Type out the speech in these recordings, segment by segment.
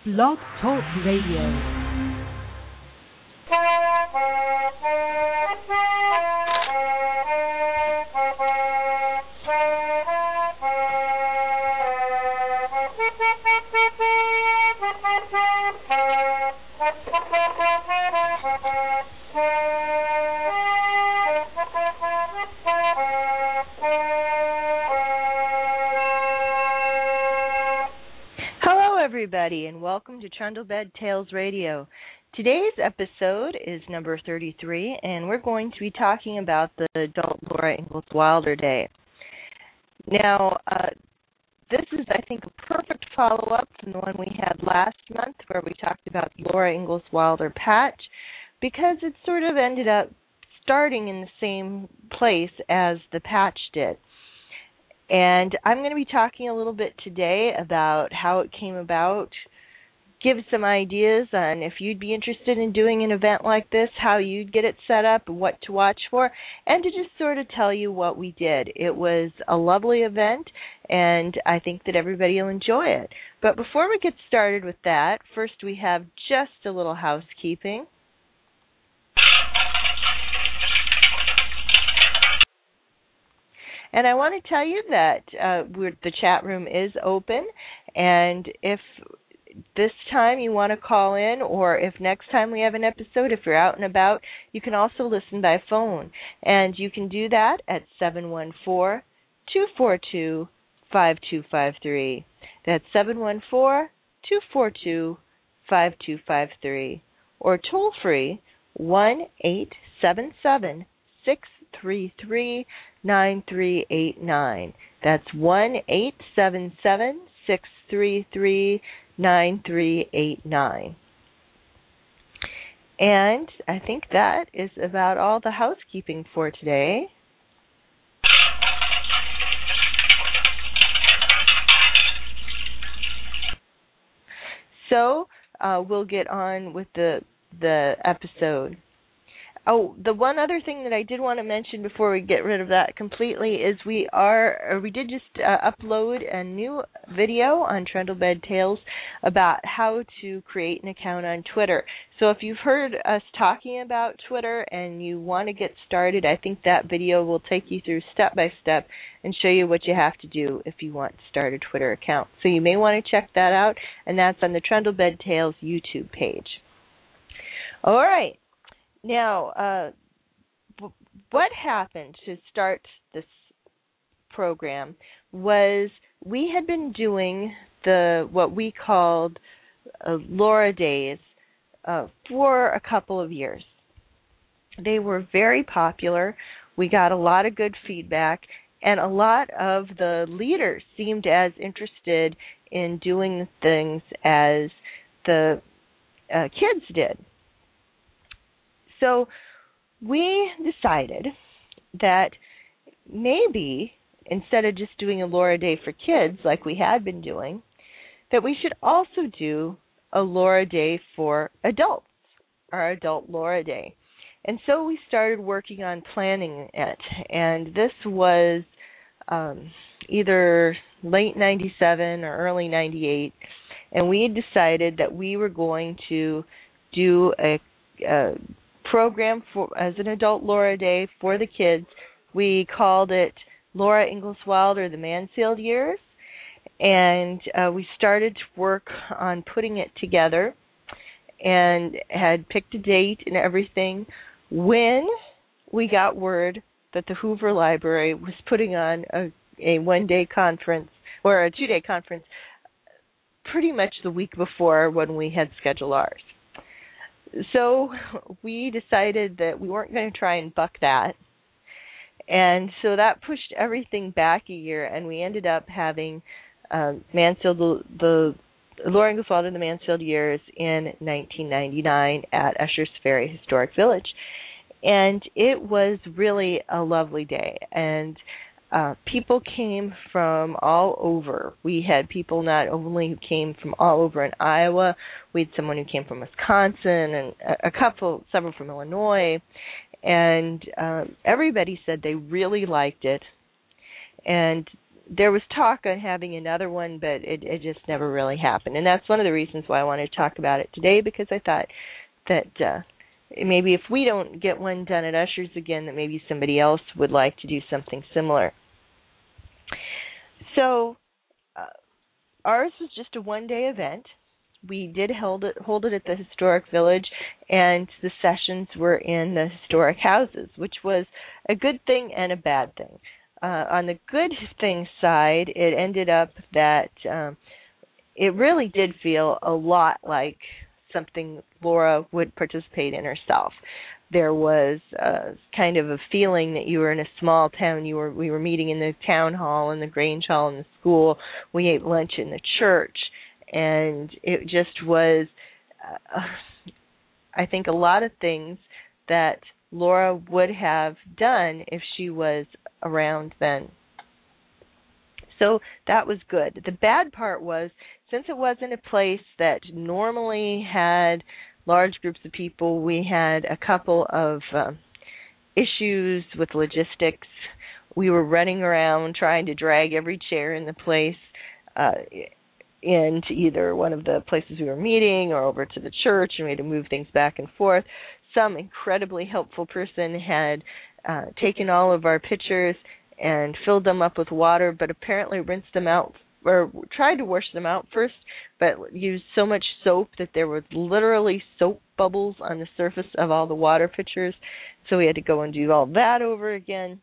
Blog Talk Radio. Everybody, and welcome to Trundlebed Tales Radio. Today's episode is number 33, and we're going to be talking about the adult Laura Ingalls Wilder Day. Now, this is, I think, a perfect follow-up from the one we had last month where we talked about the Laura Ingalls Wilder patch, because it sort of ended up starting in the same place as the patch did. And I'm going to be talking a little bit today about how it came about, give some ideas on if you'd be interested in doing an event like this, how you'd get it set up, what to watch for, and to just sort of tell you what we did. It was a lovely event, and I think that everybody will enjoy it. But before we get started with that, first we have just a little housekeeping. And I want to tell you that the chat room is open, and if this time you want to call in, or if next time we have an episode, if you're out and about, you can also listen by phone. And you can do that at 714-242-5253. That's 714-242-5253. Or toll free, 1-877-633-9389. That's 1-877-633-9389. And I think that is about all the housekeeping for today. So we'll get on with the episode. Oh, the one other thing that I did want to mention before we get rid of that completely is we did just upload a new video on Trundlebed Tales about how to create an account on Twitter. So if you've heard us talking about Twitter and you want to get started, I think that video will take you through step by step and show you what you have to do if you want to start a Twitter account. So you may want to check that out, and that's on the Trundlebed Tales YouTube page. All right. Now, what happened to start this program was we had been doing what we called Laura Days for a couple of years. They were very popular. We got a lot of good feedback, and a lot of the leaders seemed as interested in doing the things as the kids did. So we decided that maybe instead of just doing a Laura Day for kids like we had been doing, that we should also do a Laura Day for adults, our Adult Laura Day. And so we started working on planning it. And this was either late 97 or early 98. And we had decided that we were going to do a program as an Adult Laura Day for the kids. We called it Laura Ingalls Wilder, the Mansfield Years, and we started to work on putting it together and had picked a date and everything when we got word that the Hoover Library was putting on a one-day conference, or a two-day conference, pretty much the week before when we had scheduled ours. So we decided that we weren't going to try and buck that. And so that pushed everything back a year, and we ended up having Mansfield, the Laura Ingalls Wilder, the Mansfield Years in 1999 at Usher's Ferry Historic Village. And it was really a lovely day. And people came from all over. We had people not only who came from all over in Iowa, we had someone who came from Wisconsin, and several from Illinois, and everybody said they really liked it. And there was talk on having another one, but it just never really happened. And that's one of the reasons why I wanted to talk about it today, because I thought that maybe if we don't get one done at Ushers again, that maybe somebody else would like to do something similar. So ours was just a one-day event. We did hold it at the Historic Village, and the sessions were in the historic houses, which was a good thing and a bad thing. On the good thing side, it ended up that it really did feel a lot like something Laura would participate in herself. There was kind of a feeling that you were in a small town. We were meeting in the town hall, in the Grange Hall, in the school. We ate lunch in the church, and it just was, I think, a lot of things that Laura would have done if she was around then. So that was good. The bad part was, since it wasn't a place that normally had large groups of people, we had a couple of issues with logistics. We were running around trying to drag every chair in the place into either one of the places we were meeting or over to the church, and we had to move things back and forth. Some incredibly helpful person had taken all of our pictures and filled them up with water, but apparently rinsed them out, or tried to wash them out first, but used so much soap that there were literally soap bubbles on the surface of all the water pitchers. So we had to go and do all that over again.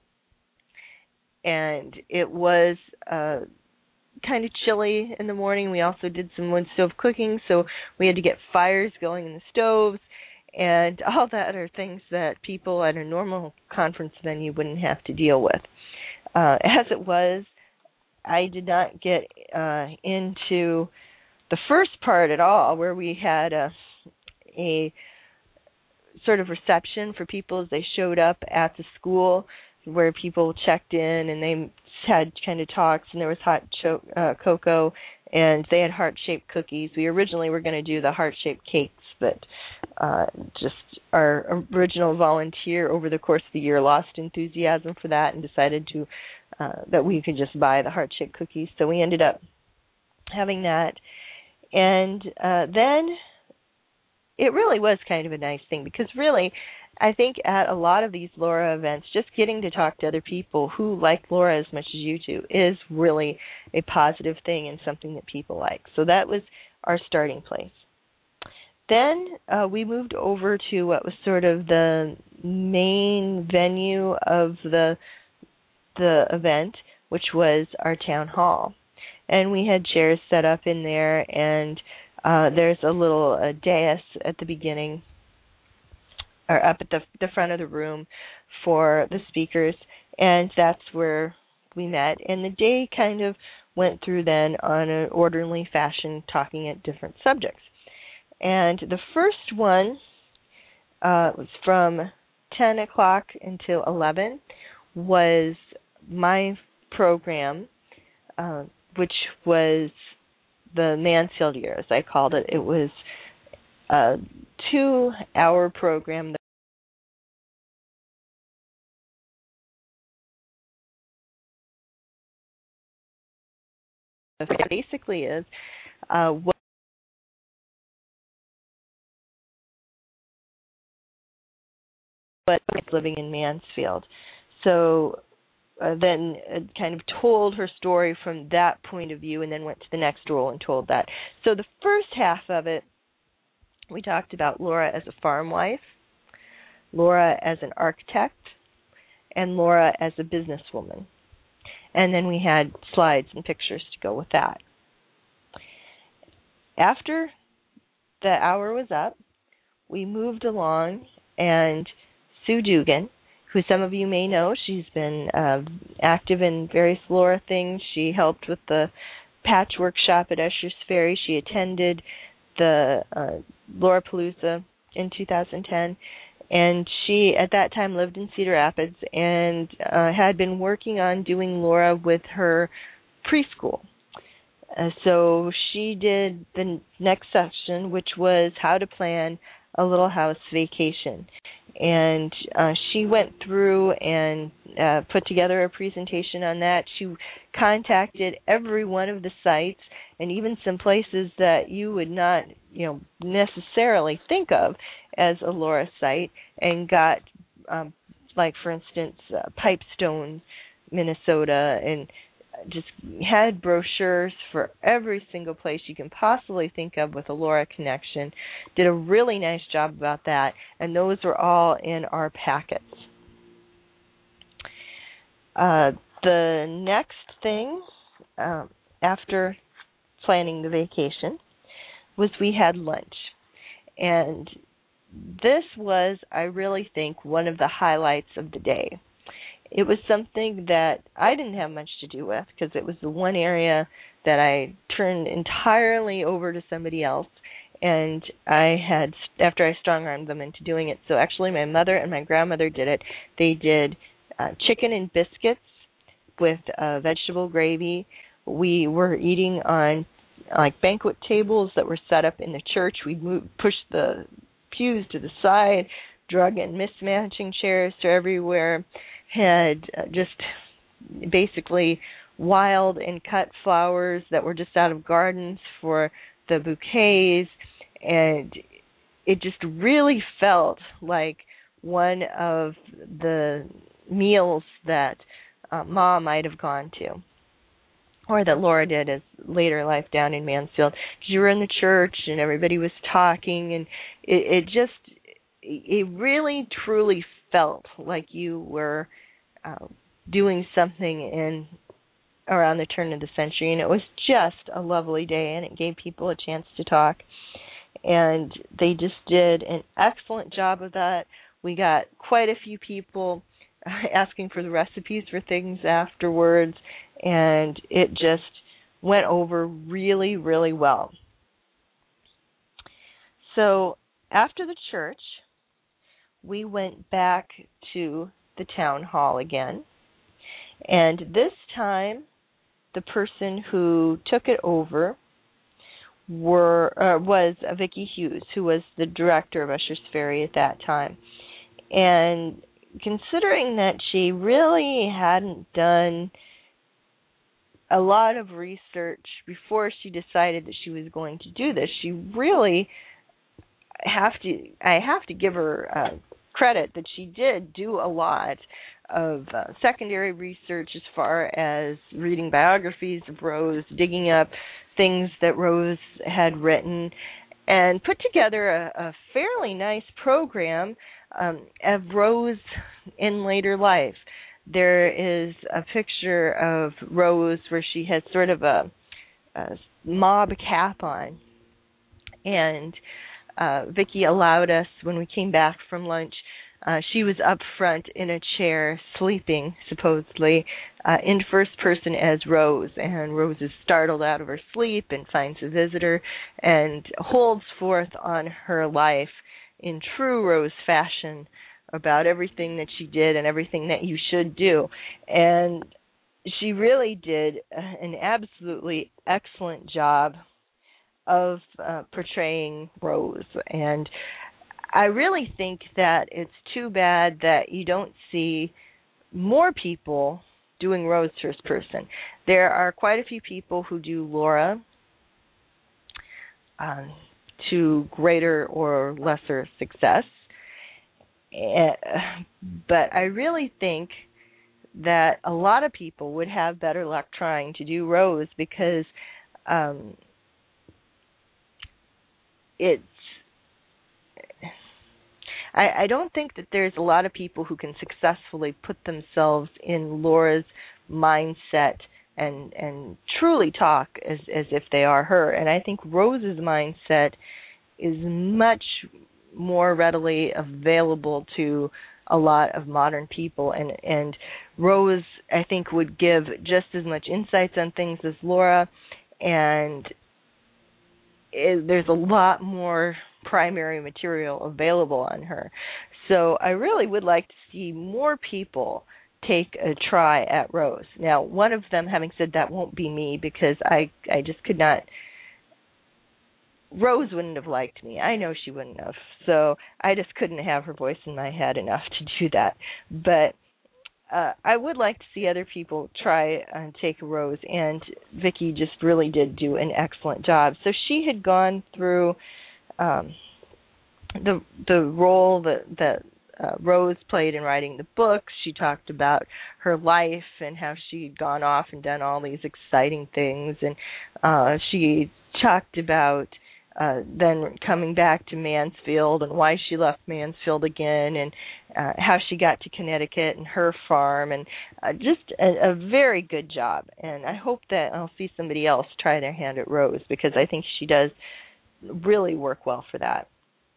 And it was kind of chilly in the morning. We also did some wood stove cooking, so we had to get fires going in the stoves. And all that are things that people at a normal conference venue wouldn't have to deal with. As it was, I did not get into the first part at all, where we had a sort of reception for people as they showed up at the school, where people checked in and they had kind of talks, and there was hot cocoa, and they had heart-shaped cookies. We originally were going to do the heart-shaped cakes, but just our original volunteer over the course of the year lost enthusiasm for that and decided to that we could just buy the heart-shaped cookies. So we ended up having that. And then it really was kind of a nice thing, because really, I think at a lot of these Laura events, just getting to talk to other people who like Laura as much as you do is really a positive thing and something that people like. So that was our starting place. Then we moved over to what was sort of the main venue of the event, which was our town hall. And we had chairs set up in there, and there's a little dais at the beginning, or up at the front of the room for the speakers, and that's where we met. And the day kind of went through then on an orderly fashion, talking at different subjects. And the first one was from 10 o'clock until 11, was my program, which was the Mansfield Years, I called it. It was a 2-hour program. That basically is what living in Mansfield. So then kind of told her story from that point of view, and then went to the next role and told that. So the first half of it, we talked about Laura as a farm wife, Laura as an architect, and Laura as a businesswoman. And then we had slides and pictures to go with that. After the hour was up, we moved along, and Sue Dugan, who some of you may know, she's been active in various Laura things. She helped with the patchwork shop at Ushers Ferry. She attended the Laura Palooza in 2010, and she at that time lived in Cedar Rapids and had been working on doing Laura with her preschool. So she did the next section, which was how to plan a little house vacation. and she went through and put together a presentation on that. She contacted every one of the sites, and even some places that you would not, necessarily think of as a Laura site, and got, like for instance, Pipestone, Minnesota, and just had brochures for every single place you can possibly think of with a Laura connection. Did a really nice job about that, and those were all in our packets. The next thing after planning the vacation was we had lunch. And this was, I really think, one of the highlights of the day. It was something that I didn't have much to do with because it was the one area that I turned entirely over to somebody else. And after I strong-armed them into doing it, so actually my mother and my grandmother did it. They did chicken and biscuits with vegetable gravy. We were eating on like banquet tables that were set up in the church. We pushed the pews to the side, drug in mismatching chairs to everywhere, had just basically wild and cut flowers that were just out of gardens for the bouquets, and it just really felt like one of the meals that Mom might have gone to, or that Laura did as later life down in Mansfield. Because you were in the church and everybody was talking, and it really truly felt like you were doing something around the turn of the century, and it was just a lovely day, and it gave people a chance to talk, and they just did an excellent job of that. We got quite a few people asking for the recipes for things afterwards, and it just went over really, really well. So after the church, we went back to the town hall again, and this time the person who took it over was Vicki Hughes, who was the director of Usher's Ferry at that time. And considering that she really hadn't done a lot of research before she decided that she was going to do this, she really I have to give her credit that she did do a lot of secondary research as far as reading biographies of Rose, digging up things that Rose had written, and put together a fairly nice program of Rose in later life. There is a picture of Rose where she has sort of a mob cap on, and Vicki allowed us, when we came back from lunch, she was up front in a chair, sleeping, supposedly, in first person as Rose. And Rose is startled out of her sleep and finds a visitor and holds forth on her life in true Rose fashion about everything that she did and everything that you should do. And she really did an absolutely excellent job of portraying Rose. And I really think that it's too bad that you don't see more people doing Rose first person. There are quite a few people who do Laura to greater or lesser success. But I really think that a lot of people would have better luck trying to do Rose because I don't think that there's a lot of people who can successfully put themselves in Laura's mindset and truly talk as if they are her. And I think Rose's mindset is much more readily available to a lot of modern people. And Rose, I think, would give just as much insights on things as Laura, and there's a lot more primary material available on her. So I really would like to see more people take a try at Rose. Now, one of them, having said that, won't be me, because I just could not Rose wouldn't have liked me. I know she wouldn't have. So I just couldn't have her voice in my head enough to do that. But I would like to see other people try and take Rose, and Vicki just really did do an excellent job. So she had gone through the role that Rose played in writing the books. She talked about her life and how she'd gone off and done all these exciting things, and she talked about then coming back to Mansfield and why she left Mansfield again, and how she got to Connecticut and her farm, and just a very good job. And I hope that I'll see somebody else try their hand at Rose, because I think she does really work well for that.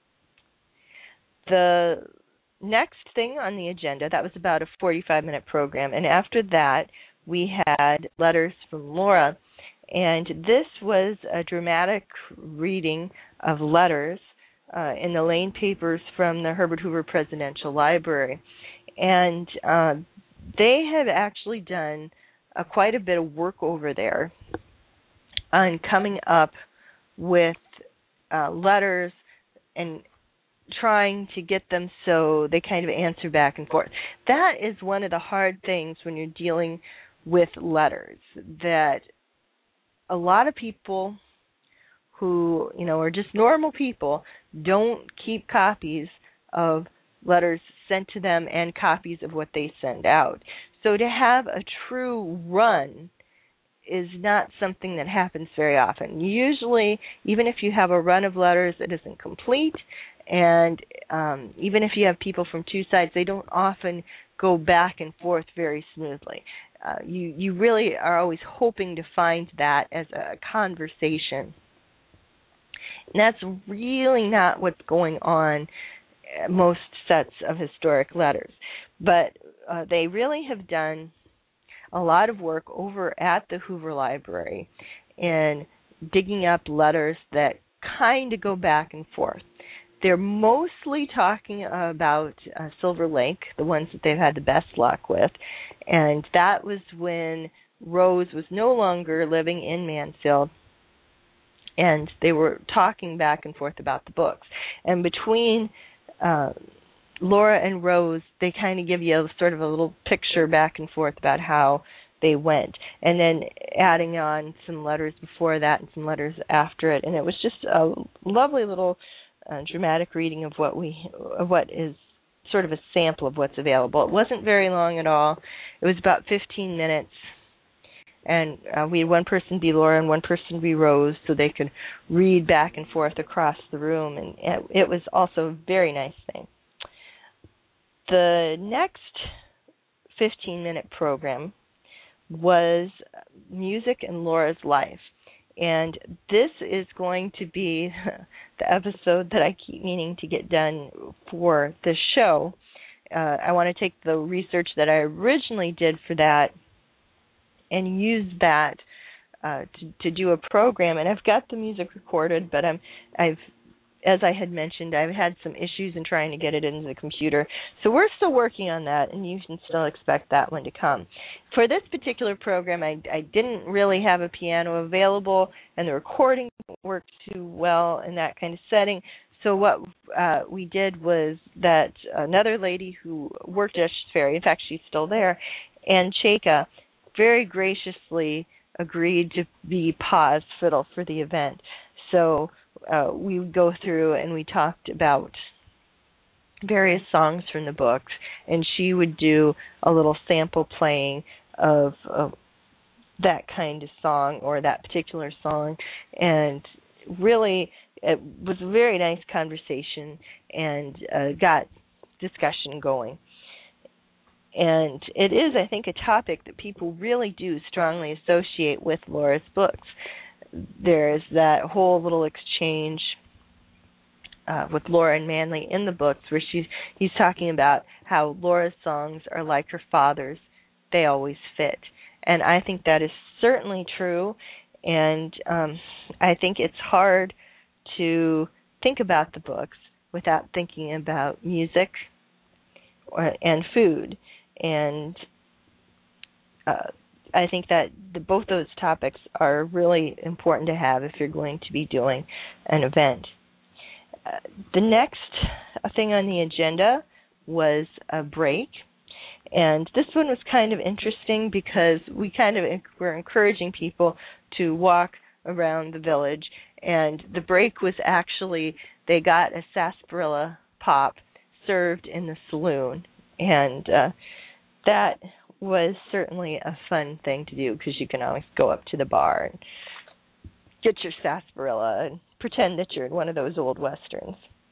The next thing on the agenda, that was about a 45-minute program, and after that we had letters from Laura. And this was a dramatic reading of letters in the Lane Papers from the Herbert Hoover Presidential Library. And they had actually done quite a bit of work over there on coming up with letters and trying to get them so they kind of answer back and forth. That is one of the hard things when you're dealing with letters, that a lot of people who, are just normal people don't keep copies of letters sent to them and copies of what they send out. So to have a true run is not something that happens very often. Usually, even if you have a run of letters, it isn't complete, and even if you have people from two sides, they don't often go back and forth very smoothly. You really are always hoping to find that as a conversation. And that's really not what's going on in most sets of historic letters. But they really have done a lot of work over at the Hoover Library in digging up letters that kind of go back and forth. They're mostly talking about Silver Lake, the ones that they've had the best luck with, and that was when Rose was no longer living in Mansfield, and they were talking back and forth about the books. And between Laura and Rose, they kind of give you sort of a little picture back and forth about how they went, and then adding on some letters before that and some letters after it, and it was just a lovely little dramatic reading of what is sort of a sample of what's available. It wasn't very long at all. It was about 15 minutes, and we had one person be Laura and one person be Rose, so they could read back and forth across the room, and it was also a very nice thing. The next 15-minute program was Music in Laura's Life. And this is going to be the episode that I keep meaning to get done for the show. I want to take the research that I originally did for that and use that to do a program. And I've got the music recorded, but as I had mentioned, I've had some issues in trying to get it into the computer. So we're still working on that, and you can still expect that one to come. For this particular program, I didn't really have a piano available, and the recording didn't work too well in that kind of setting. So what we did was that another lady who worked at Usher's Ferry, in fact, she's still there, Ann Chaka, very graciously agreed to be pause fiddle for the event. So we would go through and we talked about various songs from the books, and she would do a little sample playing of that kind of song or that particular song, and really it was a very nice conversation and got discussion going. And it is, I think, a topic that people really do strongly associate with Laura's books. There's that whole little exchange with Laura and Manly in the books where he's talking about how Laura's songs are like her father's. They always fit. And I think that is certainly true. And I think it's hard to think about the books without thinking about music and food. And I think that both those topics are really important to have if you're going to be doing an event. The next thing on the agenda was a break. And this one was kind of interesting because we were encouraging people to walk around the village. And the break was actually, they got a sarsaparilla pop served in the saloon. And that was certainly a fun thing to do because you can always go up to the bar and get your sarsaparilla and pretend that you're in one of those old westerns.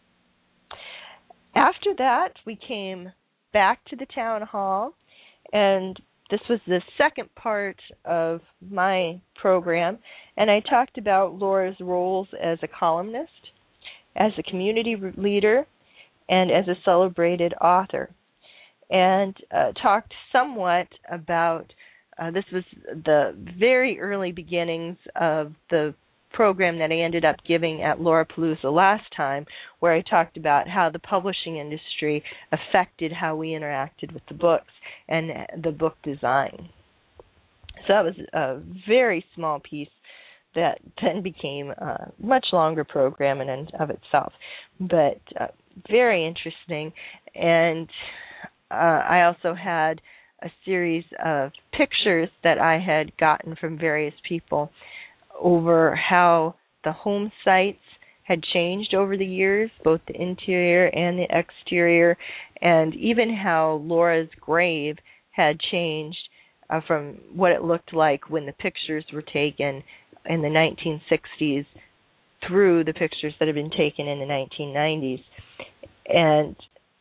After that, we came back to the town hall, and this was the second part of my program, and I talked about Laura's roles as a columnist, as a community leader, and as a celebrated author, and talked somewhat about, this was the very early beginnings of the program that I ended up giving at Laurapalooza last time, where I talked about how the publishing industry affected how we interacted with the books and the book design. So that was a very small piece that then became a much longer program in and of itself, but very interesting. And I also had a series of pictures that I had gotten from various people over how the home sites had changed over the years, both the interior and the exterior, and even how Laura's grave had changed from what it looked like when the pictures were taken in the 1960s through the pictures that had been taken in the 1990s. And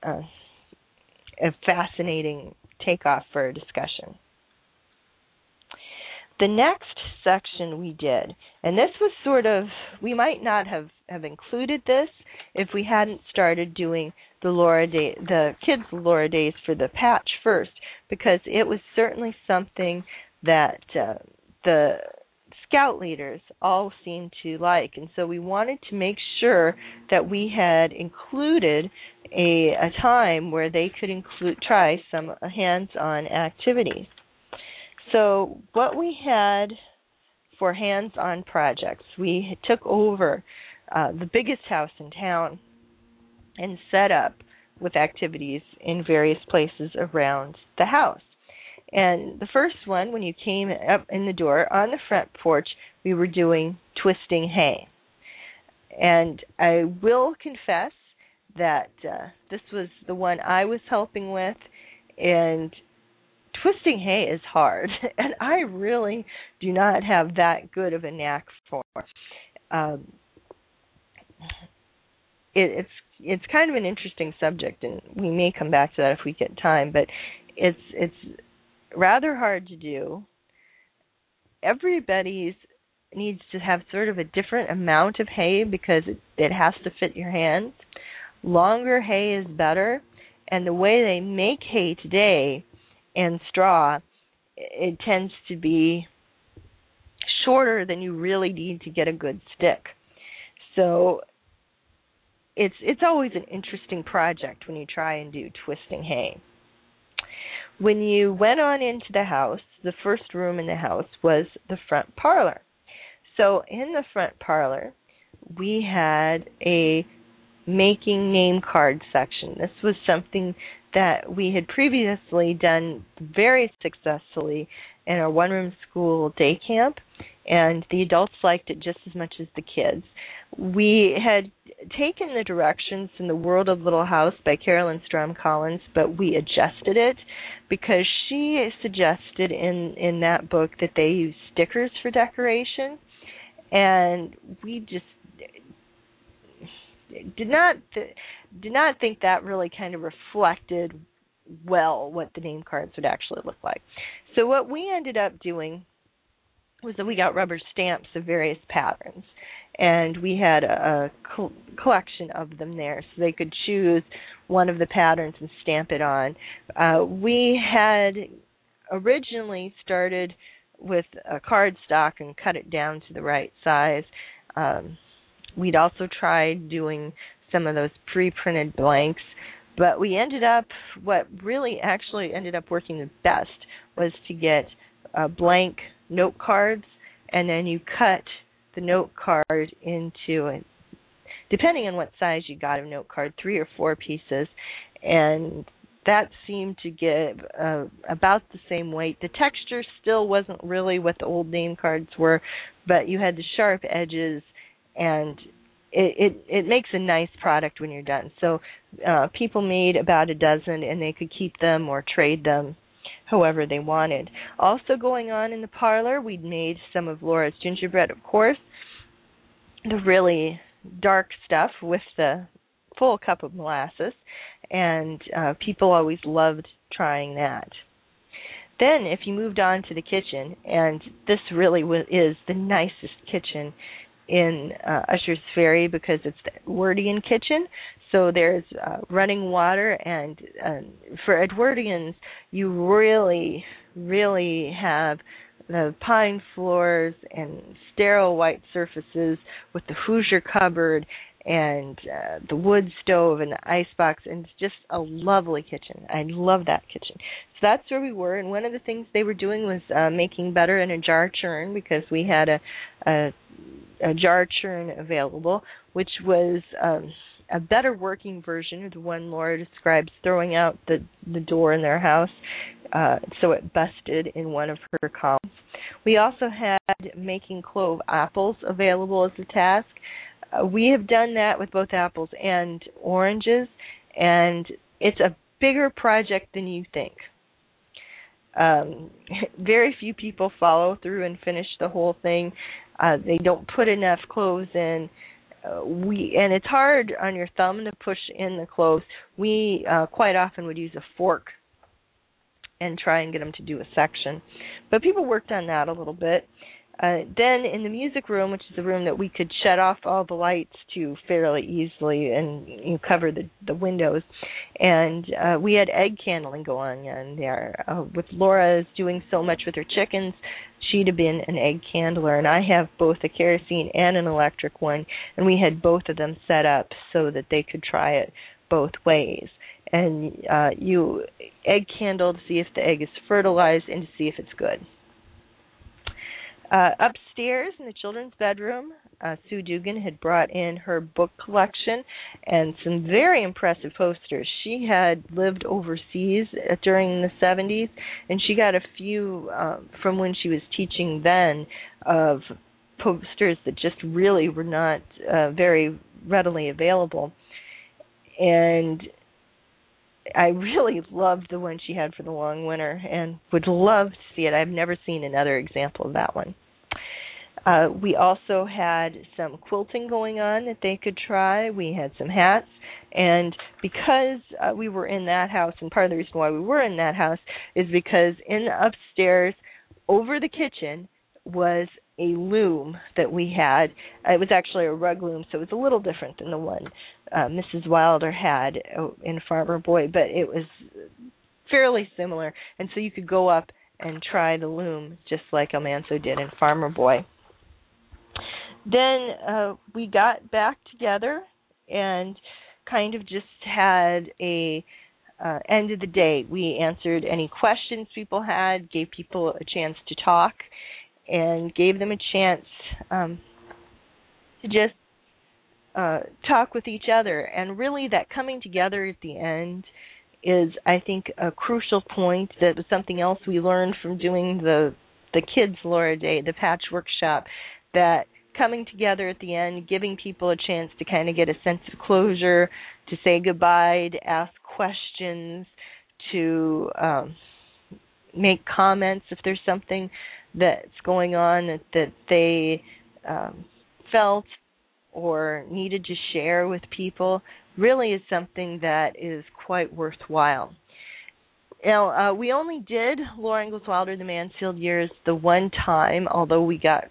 a fascinating takeoff for a discussion. The next section we did, and this was sort of, we might not have included this if we hadn't started doing the kids' Laura Days for the patch first, because it was certainly something that the scout leaders all seemed to like, and so we wanted to make sure that we had included a time where they could try some hands-on activities. So what we had for hands-on projects, we took over the biggest house in town and set up with activities in various places around the house. And the first one, when you came up in the door, on the front porch, we were doing twisting hay. And I will confess that this was the one I was helping with, and twisting hay is hard, and I really do not have that good of a knack for it's kind of an interesting subject, and we may come back to that if we get time, but it's rather hard to do. Everybody needs to have sort of a different amount of hay because it has to fit your hands. Longer hay is better, and the way they make hay today and straw, it tends to be shorter than you really need to get a good stick. So it's always an interesting project when you try and do twisting hay. When you went on into the house, the first room in the house was the front parlor. So in the front parlor, we had a making name card section. This was something that we had previously done very successfully in our one-room school day camp, and the adults liked it just as much as the kids. We had taken the directions in The World of Little House by Carolyn Strom Collins, but we adjusted it because she suggested in that book that they use stickers for decoration, and we just did not think that really kind of reflected well what the name cards would actually look like. So what we ended up doing was that we got rubber stamps of various patterns, and we had a collection of them there, so they could choose one of the patterns and stamp it on. We had originally started with a cardstock and cut it down to the right size. We'd also tried doing some of those pre-printed blanks, but we ended up, what really actually ended up working the best was to get blank note cards, and then you cut the note card into, depending on what size you got of note card, 3 or 4 pieces, and that seemed to give about the same weight. The texture still wasn't really what the old name cards were, but you had the sharp edges, and it makes a nice product when you're done. So people made about a dozen, and they could keep them or trade them however they wanted. Also going on in the parlor, we'd made some of Laura's gingerbread, of course, the really dark stuff with the full cup of molasses, and people always loved trying that. Then if you moved on to the kitchen, and this really is the nicest kitchen in Usher's Ferry because it's the Edwardian kitchen, so there's running water, and for Edwardians, you really, really have the pine floors and sterile white surfaces with the Hoosier cupboard and the wood stove and the icebox, and it's just a lovely kitchen. I love that kitchen. So that's where we were, and one of the things they were doing was making butter in a jar churn, because we had a jar churn available, which was a better working version of the one Laura describes throwing out the door in their house, so it busted in one of her columns. We also had making clove apples available as a task. We have done that with both apples and oranges, and it's a bigger project than you think. Very few people follow through and finish the whole thing. They don't put enough cloves in. And it's hard on your thumb to push in the cloves. We quite often would use a fork and try and get them to do a section. But people worked on that a little bit. Then in the music room, which is the room that we could shut off all the lights to fairly easily and cover the windows, and we had egg candling going on there. With Laura doing so much with her chickens, she'd have been an egg candler, and I have both a kerosene and an electric one, and we had both of them set up so that they could try it both ways. And you egg candle to see if the egg is fertilized and to see if it's good. Upstairs in the children's bedroom, Sue Dugan had brought in her book collection and some very impressive posters. She had lived overseas during the 70s, and she got a few from when she was teaching then of posters that just really were not very readily available. And I really loved the one she had for the long winter and would love to see it. I've never seen another example of that one. We also had some quilting going on that they could try. We had some hats. And because we were in that house, and part of the reason why we were in that house is because in upstairs over the kitchen was a loom that we had. It was actually a rug loom, so it was a little different than the one Mrs. Wilder had in Farmer Boy, but it was fairly similar. And so you could go up and try the loom just like Almanzo did in Farmer Boy. Then we got back together and kind of just had a end of the day. We answered any questions people had, gave people a chance to talk, and gave them a chance to just talk with each other. And really that coming together at the end is, I think, a crucial point. That was something else we learned from doing the Kids Laura Day, the patchwork shop, that coming together at the end, giving people a chance to kind of get a sense of closure, to say goodbye, to ask questions, to make comments if there's something that's going on that they felt or needed to share with people, really is something that is quite worthwhile. Now, we only did Laura Ingalls Wilder, The Mansfield Years, the one time, although we got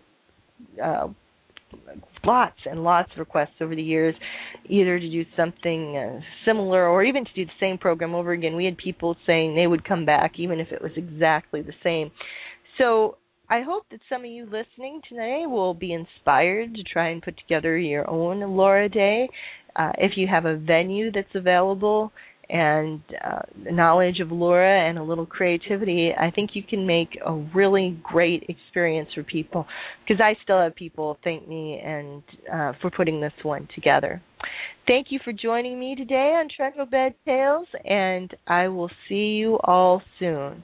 lots and lots of requests over the years, either to do something similar or even to do the same program over again. We had people saying they would come back even if it was exactly the same. So I hope that some of you listening today will be inspired to try and put together your own Laura Day. If you have a venue that's available and knowledge of Laura and a little creativity, I think you can make a really great experience for people, because I still have people thank me and for putting this one together. Thank you for joining me today on Trundle Bed Tales, and I will see you all soon.